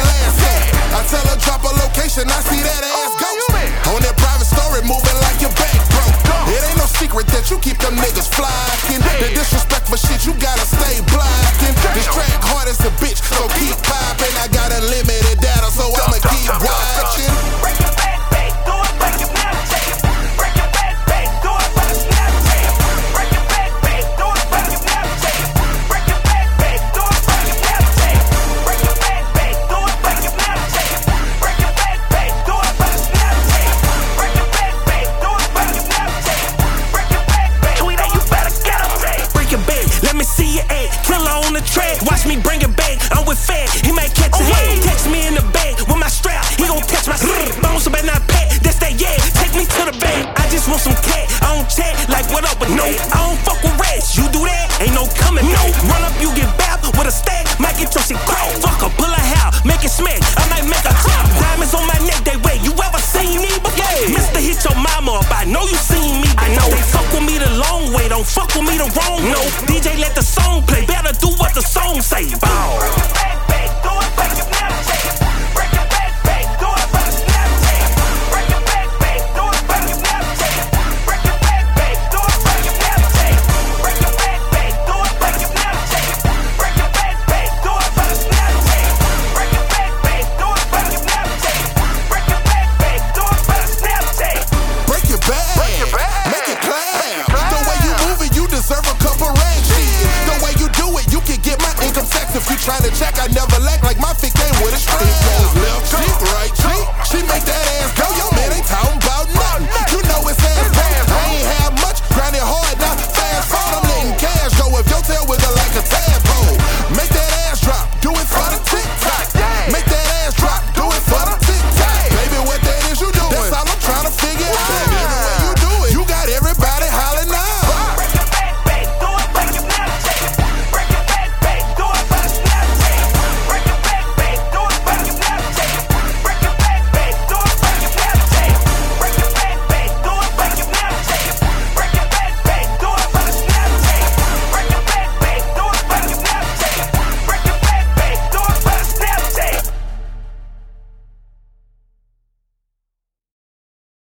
last at? I tell her drop a location, I see that ass go. On that private story, moving like your back broke. It ain't no secret that you keep them niggas flocking. The disrespect for shit, you gotta stay blocking. This track hard as a bitch, so keep popping. I got unlimited data, so I'ma keep watching. Break your back, back, do it like you meditate. Break your back, back, do it like you meditate. Break your back, back, do it like you meditate. Break your back, back, do it like you meditate. Break your back, back, do it like you meditate. Break your back, back, do it like you meditate. Break your back, back, do it like you meditate. Break your back, back, Tweety, you better get him. Break your back, let me see your egg. Killer on the track, watch me bring it back. I'm with Fat, he might catch a head. Catch me in the bag with my strap, he gon' catch my slip. Bones but not pat, that's that yeah. Take me to the bag, I just want some cat. I don't chat like what up with no. I don't fuck with rats, you do that, ain't no coming no. Run up, you get bapped with a stack, might get your shit cracked. Fuck her, pull her out, make it smack. I might make a top. Diamonds on my neck, they wait. You ever seen me before? Yeah. Mr. Hit your mama up, I know you seen me. I know. They fuck with me the long way, don't fuck with me the wrong. No, DJ let the song play, better do what the song say. Bow.